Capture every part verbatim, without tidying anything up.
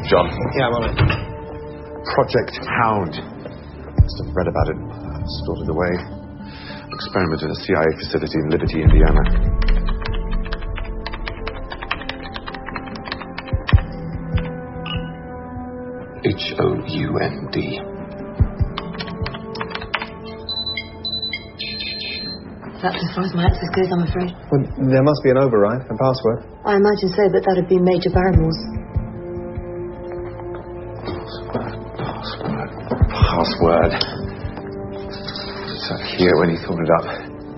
John. Yeah, I'm on it. Project Hound. Must have read about it. Stored it away. Experiment in a C I A facility in Liberty, Indiana. H O U N D. That's as far as my access goes, I'm afraid. Well, there must be an override, a password. I imagine so, but that'd be Major Barrymore's. Password. Password. It's up here when he thought it up.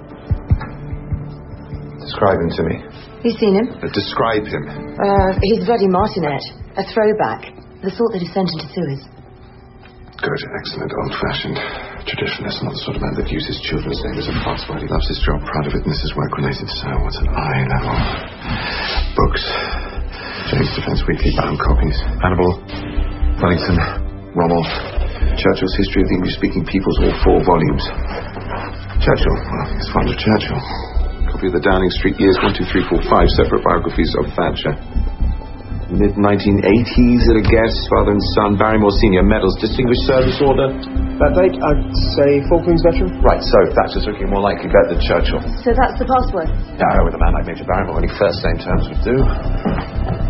Describe him to me. You seen him? Uh, describe him. Uh, he's bloody martinet. A throwback. The sort that is sent into sewers. Good, excellent, old-fashioned. Traditionalist, not the sort of man that uses children's names as a password. He loves his job, proud of it, and this is work-related, so what's at eye level? Books. James Defence Weekly, bound copies. Hannibal, Wellington, Rommel, Churchill's History of the English-Speaking Peoples, all four volumes. Churchill, well, he's fond of Churchill. Copy of the Downing Street Years one, two, three, four, five, separate biographies of Thatcher. mid nineteen eighties at a guess, father and son, Barrymore Senior, medals, Distinguished Service Order. That date, I'd say Falklands veteran. Right, so Thatcher's looking more likely bet than Churchill. So that's the password? No, with a man like Major Barrymore, any first name terms would do.